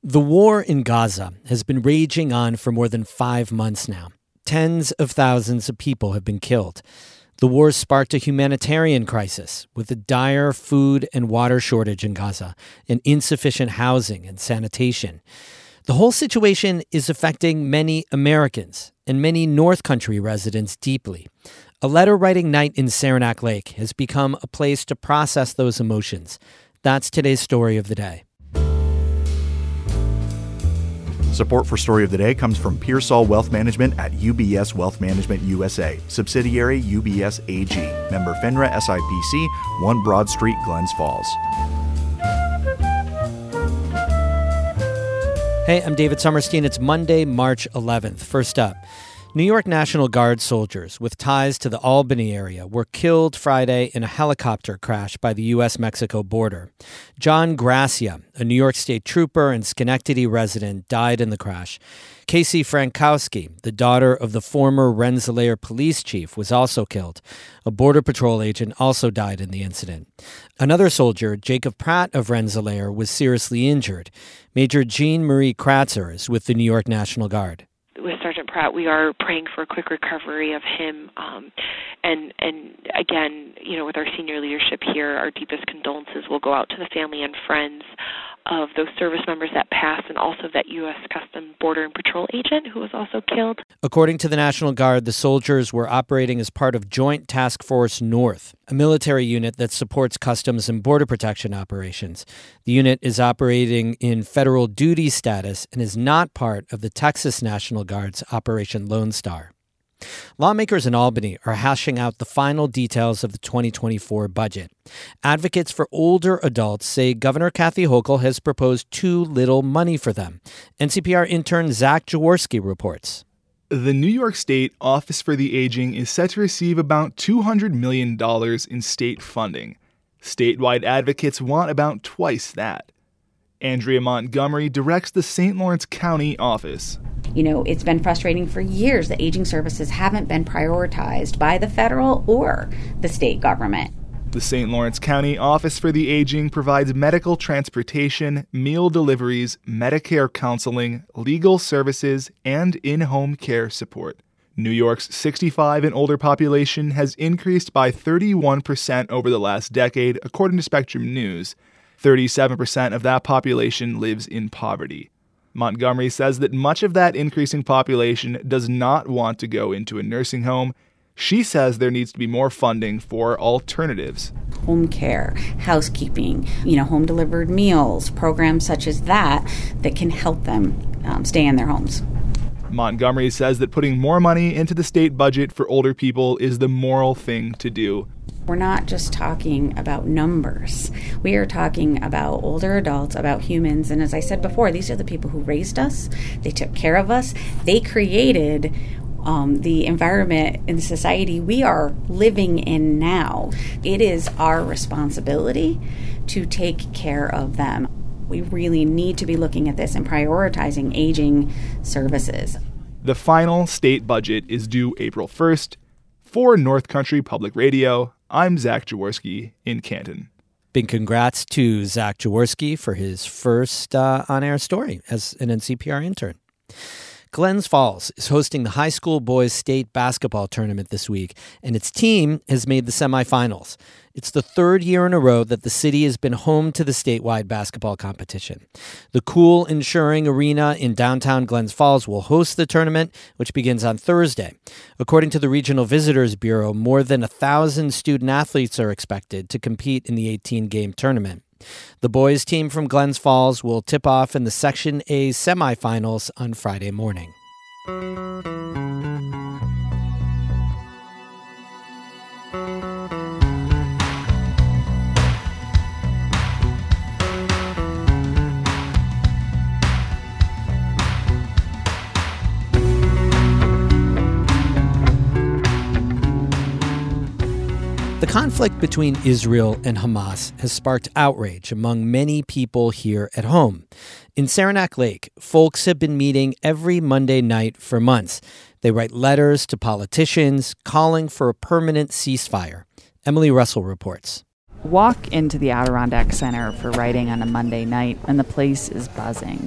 The war in Gaza has been raging on for more than 5 months now. Tens of thousands of people have been killed. The war sparked a humanitarian crisis with a dire food and water shortage in Gaza and insufficient housing and sanitation. The whole situation is affecting many Americans and many North Country residents deeply. A letter-writing night in Saranac Lake has become a place to process those emotions. That's today's story of the day. Support for Story of the Day comes from Pearsall Wealth Management at UBS Wealth Management USA, subsidiary UBS AG, member FINRA SIPC, 1 Broad Street, Glens Falls. Hey, I'm David Sommerstein. It's Monday, March 11th. First up, New York National Guard soldiers with ties to the Albany area were killed Friday in a helicopter crash by the U.S.-Mexico border. John Gracia, a New York State trooper and Schenectady resident, died in the crash. Casey Frankowski, the daughter of the former Rensselaer police chief, was also killed. A Border Patrol agent also died in the incident. Another soldier, Jacob Pratt of Rensselaer, was seriously injured. Major Jean-Marie Kratzer is with the New York National Guard. With Sergeant Pratt, we are praying for a quick recovery of him. And again, with our senior leadership here, our deepest condolences will go out to the family and friends of those service members that passed and also that U.S. Customs Border and Patrol agent who was also killed. According to the National Guard, the soldiers were operating as part of Joint Task Force North, a military unit that supports customs and border protection operations. The unit is operating in federal duty status and is not part of the Texas National Guard's Operation Lone Star. Lawmakers in Albany are hashing out the final details of the 2024 budget. Advocates for older adults say Governor Kathy Hochul has proposed too little money for them. NCPR intern Zach Jaworski reports. The New York State Office for the Aging is set to receive about $200 million in state funding. Statewide advocates want about twice that. Andrea Montgomery directs the St. Lawrence County office. It's been frustrating for years that aging services haven't been prioritized by the federal or the state government. The St. Lawrence County Office for the Aging provides medical transportation, meal deliveries, Medicare counseling, legal services, and in-home care support. New York's 65 and older population has increased by 31% over the last decade, according to Spectrum News. 37% of that population lives in poverty. Montgomery says that much of that increasing population does not want to go into a nursing home. She says there needs to be more funding for alternatives. Home care, housekeeping, home-delivered meals, programs such as that can help them stay in their homes. Montgomery says that putting more money into the state budget for older people is the moral thing to do. We're not just talking about numbers. We are talking about older adults, about humans. And as I said before, these are the people who raised us. They took care of us. They created the environment and society we are living in now. It is our responsibility to take care of them. We really need to be looking at this and prioritizing aging services. The final state budget is due April 1st. For North Country Public Radio, I'm Zach Jaworski in Canton. Big congrats to Zach Jaworski for his first on-air story as an NCPR intern. Glens Falls is hosting the high school boys state basketball tournament this week, and its team has made the semifinals. It's the third year in a row that the city has been home to the statewide basketball competition. The Cool Insuring Arena in downtown Glens Falls will host the tournament, which begins on Thursday. According to the Regional Visitors Bureau, more than 1,000 student athletes are expected to compete in the 18-game tournament. The boys team from Glens Falls will tip off in the Section A semifinals on Friday morning. The conflict between Israel and Hamas has sparked outrage among many people here at home. In Saranac Lake, folks have been meeting every Monday night for months. They write letters to politicians calling for a permanent ceasefire. Emily Russell reports. Walk into the Adirondack Center for writing on a Monday night, and the place is buzzing.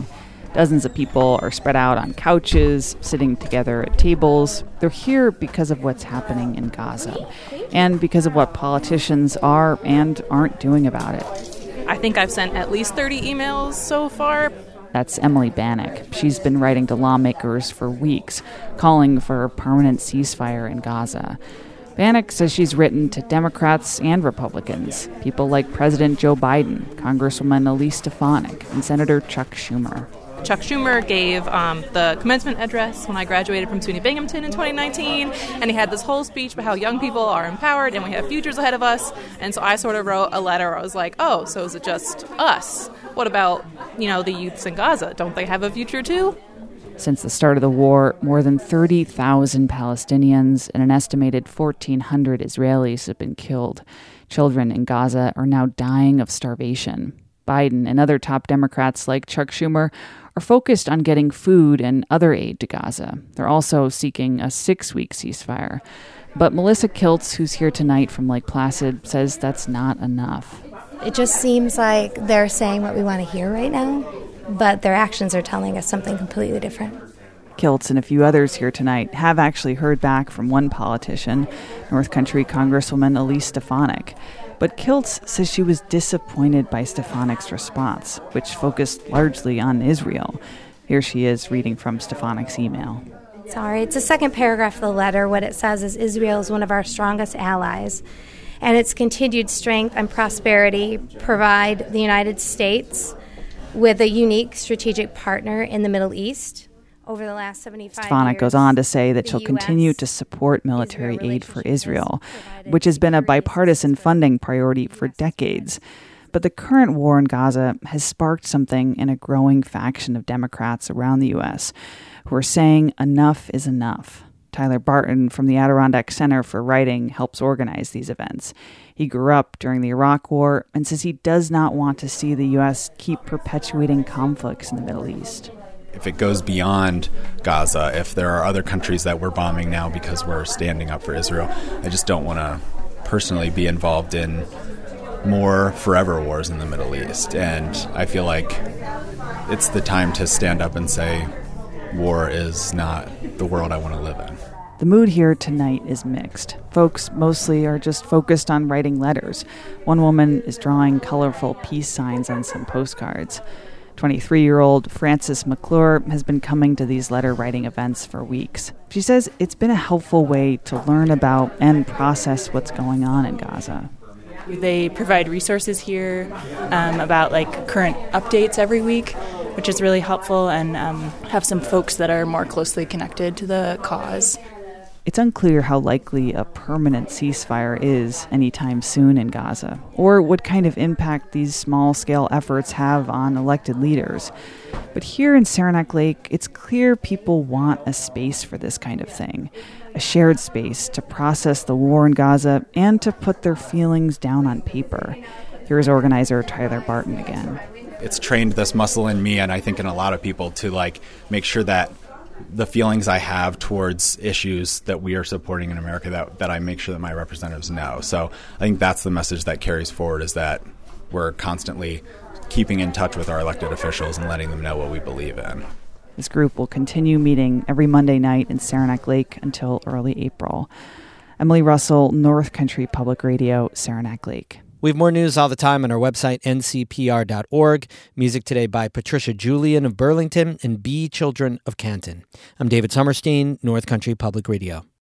Dozens of people are spread out on couches, sitting together at tables. They're here because of what's happening in Gaza and because of what politicians are and aren't doing about it. I think I've sent at least 30 emails so far. That's Emily Bannock. She's been writing to lawmakers for weeks, calling for a permanent ceasefire in Gaza. Bannock says she's written to Democrats and Republicans, people like President Joe Biden, Congresswoman Elise Stefanik, and Senator Chuck Schumer. Chuck Schumer gave the commencement address when I graduated from SUNY Binghamton in 2019, and he had this whole speech about how young people are empowered and we have futures ahead of us. And so I sort of wrote a letter where I was like, oh, so is it just us? What about, the youths in Gaza? Don't they have a future too? Since the start of the war, more than 30,000 Palestinians and an estimated 1,400 Israelis have been killed. Children in Gaza are now dying of starvation. Biden and other top Democrats like Chuck Schumer are focused on getting food and other aid to Gaza. They're also seeking a 6-week ceasefire. But Melissa Kiltz, who's here tonight from Lake Placid, says that's not enough. It just seems like they're saying what we want to hear right now, but their actions are telling us something completely different. Kiltz and a few others here tonight have actually heard back from one politician, North Country Congresswoman Elise Stefanik. But Kiltz says she was disappointed by Stefanik's response, which focused largely on Israel. Here she is reading from Stefanik's email. Sorry, it's the second paragraph of the letter. What it says is Israel is one of our strongest allies, and its continued strength and prosperity provide the United States with a unique strategic partner in the Middle East. Over the last 75 Stefanik years, goes on to say that she'll US continue to support military aid for Israel, provided which has been a security bipartisan assistance funding priority for decades. But the current war in Gaza has sparked something in a growing faction of Democrats around the U.S. who are saying enough is enough. Tyler Barton from the Adirondack Center for Writing helps organize these events. He grew up during the Iraq War and says he does not want to see the U.S. keep perpetuating conflicts in the Middle East. If it goes beyond Gaza, if there are other countries that we're bombing now because we're standing up for Israel, I just don't want to personally be involved in more forever wars in the Middle East. And I feel like it's the time to stand up and say, war is not the world I want to live in. The mood here tonight is mixed. Folks mostly are just focused on writing letters. One woman is drawing colorful peace signs on some postcards. 23-year-old Frances McClure has been coming to these letter-writing events for weeks. She says it's been a helpful way to learn about and process what's going on in Gaza. They provide resources here about current updates every week, which is really helpful, and have some folks that are more closely connected to the cause. It's unclear how likely a permanent ceasefire is anytime soon in Gaza, or what kind of impact these small-scale efforts have on elected leaders. But here in Saranac Lake, it's clear people want a space for this kind of thing, a shared space to process the war in Gaza and to put their feelings down on paper. Here's organizer Tyler Barton again. It's trained this muscle in me, and I think in a lot of people, to make sure that the feelings I have towards issues that we are supporting in America, that I make sure that my representatives know. So I think that's the message that carries forward, is that we're constantly keeping in touch with our elected officials and letting them know what we believe in. This group will continue meeting every Monday night in Saranac Lake until early April. Emily Russell, North Country Public Radio, Saranac Lake. We have more news all the time on our website, ncpr.org. Music today by Patricia Julian of Burlington and B. Children of Canton. I'm David Sommerstein, North Country Public Radio.